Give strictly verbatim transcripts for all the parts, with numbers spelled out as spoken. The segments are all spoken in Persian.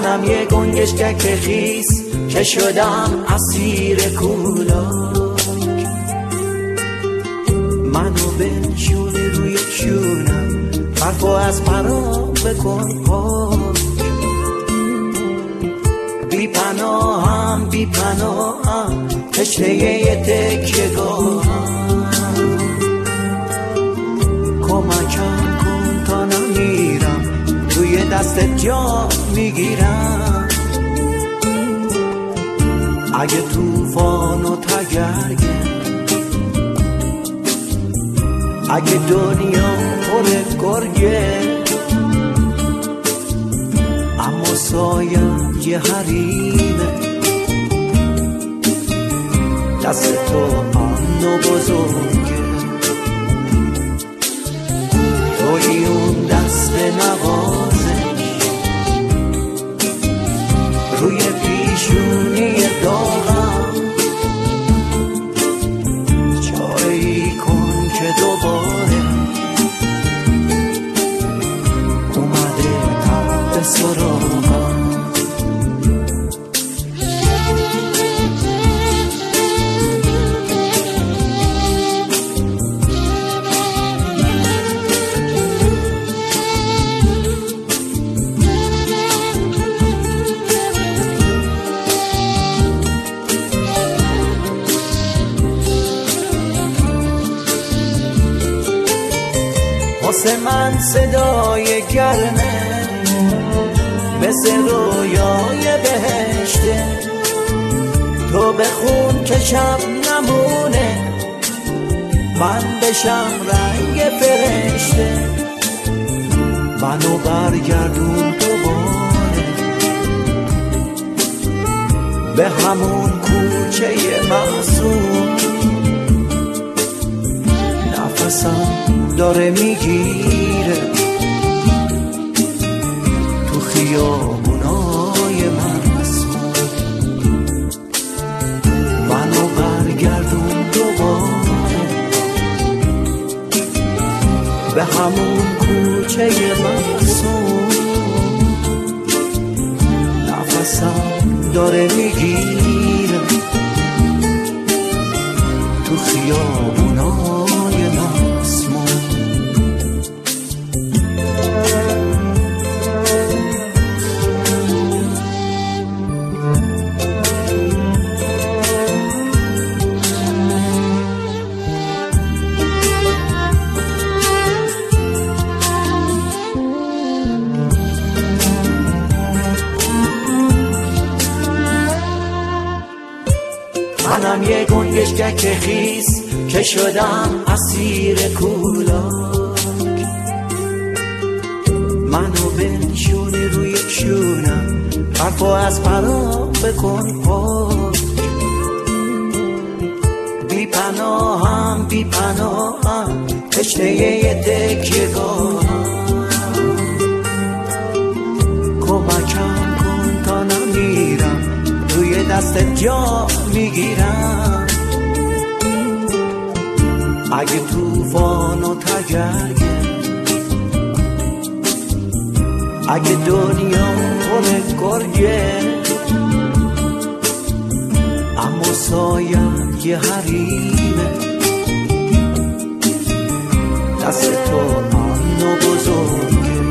منم یه گنجشک خیس که شدم اسیر کولاک. منو بنشونی روی شونم، برفو از پرام بکن پاک. بی پناهم بی پناهم تشنه یه تکیه‌گاهم. کمکم کن تا نمیرم، روی دستت جا میگیرم. اگه طوفان و تگرگه، اگه دنیا پر گرگه، اما سایم یه حریمه. دست تو امن و بزرگه، توی اون دست نوازش، روی پیشونی داغم. چاره ای کن که دوباره اومده تحت سراغم. واسه من صدای گرمه، مثل رویای بهشته. تو بخون که شب نمونه، من بشم رنگ فرشته. منو برگردون دوباره به همون کوچه معصوم. نفسم داره میگیره تو خیابونای مسموم. منو برگردون دوباره به همون کوچه معصوم. نفسم داره میگیره تو خیابونای مسموم. منم یه گنجشک خیس که شدم اسیر کولاک. منو بنشونی روی شونم، برفو از پرام بکن پاک. بی پناهم بی پناهم تشنه یه تکیه‌گاهم. کمکم کن تا نمیرم، روی دستت جا میگیرم. اگه طوفان و تگرگه، اگه دنیا پر گرگه، اما سایم یه حریمه. دست تو امن و بزرگه،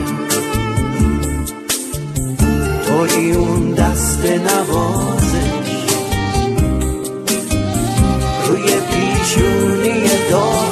توی اون دست نوازش، روی پیشونی داغ.